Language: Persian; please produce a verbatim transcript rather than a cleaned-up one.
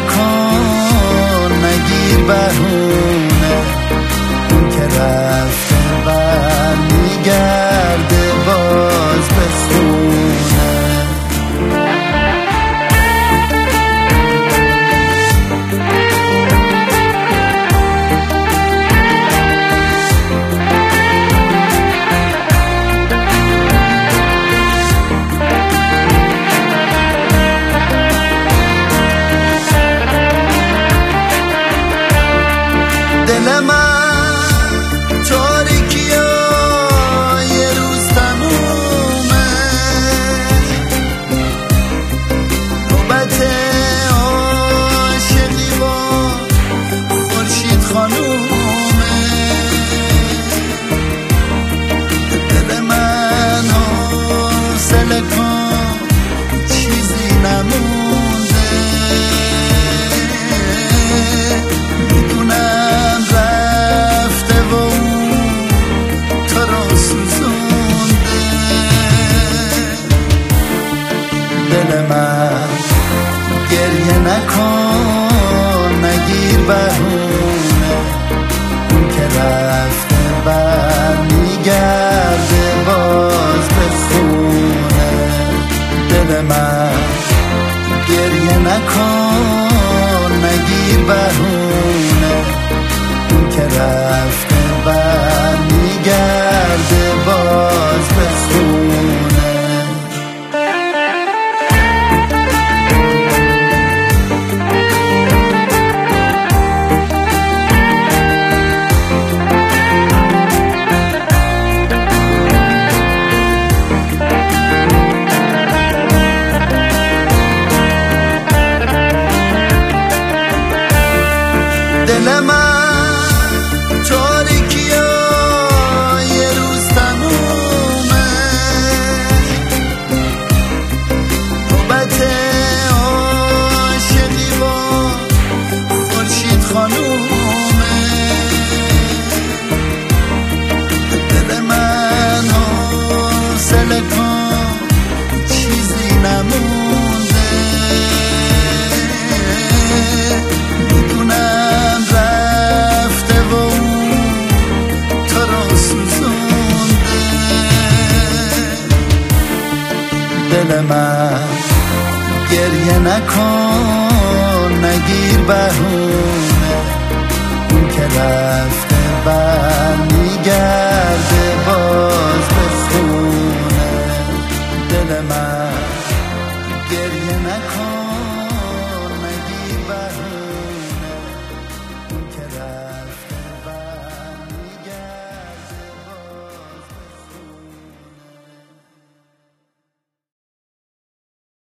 نکن نگیر بهونه، اون که رفته بر میگرده باز به خونه. دل من تاریکی ها یه روز تمومه، نوبت عاشقی با خورشید خانومه. دل من حوصله کن چیزی نمونده، میدونم رفته و اون تو رو سوزونده. دل من گریه نکن نگیر بهونه، اون که رفته بر میگرده باز به خونه. دل من گریه نکن نگیر بهونه، اون که رفته بر میگرده باز به خونه. دل من تاریکی ها یه روز تمومه، نوبت عاشقی با خورشید خانومه. دل من حوصله کن چیزی نمونده، میدونم رفته و اون تو رو سوزونده. دل من گریه نکن نگیر بهونه، اون که رفته بر